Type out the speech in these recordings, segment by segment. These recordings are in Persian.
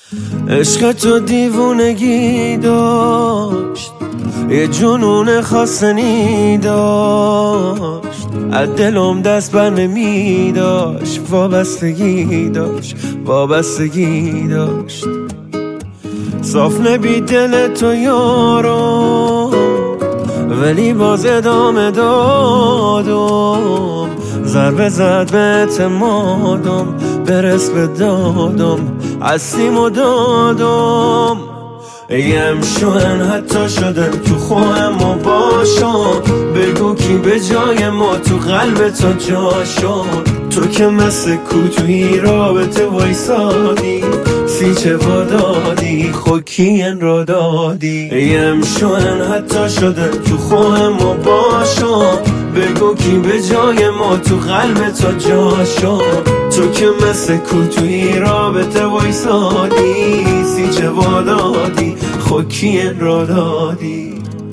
عشق تو دیوونگی داشت، یه جنون خاصنی داشت، از دلم دست بر نمی داشت، وابستگی داشت، وابستگی داشت. صاف نبی دل تو یارو، ولی باز ادامه دادم، ضربه زد به اعتمادم، برس به دادم، هستیم و دادم. ایم شوهن حتی شده تو خواهم و باشم، بگو کی به جای ما تو قلب تو جا شد. تو که مثل کوتوی رابطه وایسادی، سیچه وادادی، خود کین را دادی. ایم شوهن حتی شده تو خواهم و باشم، بگو کی به جای ما تو قلب تو جا شد. تو که مثل کوتوی رابطه وایسادی، سیچه وادادی، خود کین را دادی.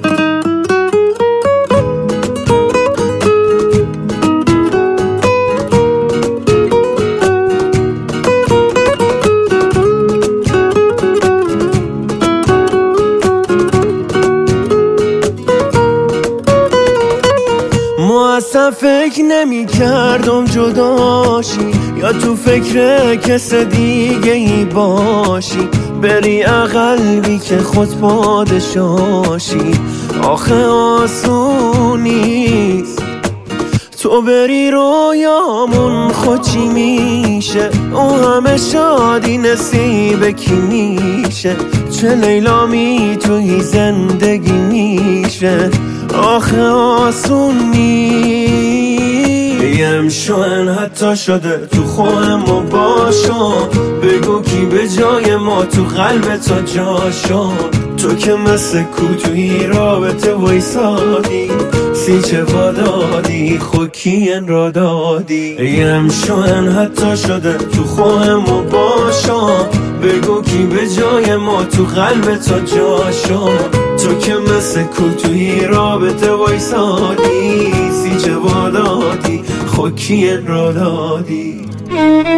اصلا فکر نمی کردم جداشی، یا تو فکر کس دیگه ای باشی، بری قلبی که خود پادشاشی. آخه آسون نیست تو بری رویامون، خود چی میشه اون همه شادی نصیب کی میشه. چه لیلا میتونی زندگی میشه، آخه آسون نیست. یم شوهن حتی شده تو خواهم و باشم، بگو کی به جای ما تو قلب تو جا شد. تو که مثل کوتوی رابطه وایسادی، سیچه وادادی، خود کین را دادی. یم شوهن حتی شده تو خواهم و باشم، بگو کی به جای ما تو قلب تو جا شد. تو که مثل کوتوی رابطه وایسادی، سیچه وادادی، خود کین را دادی.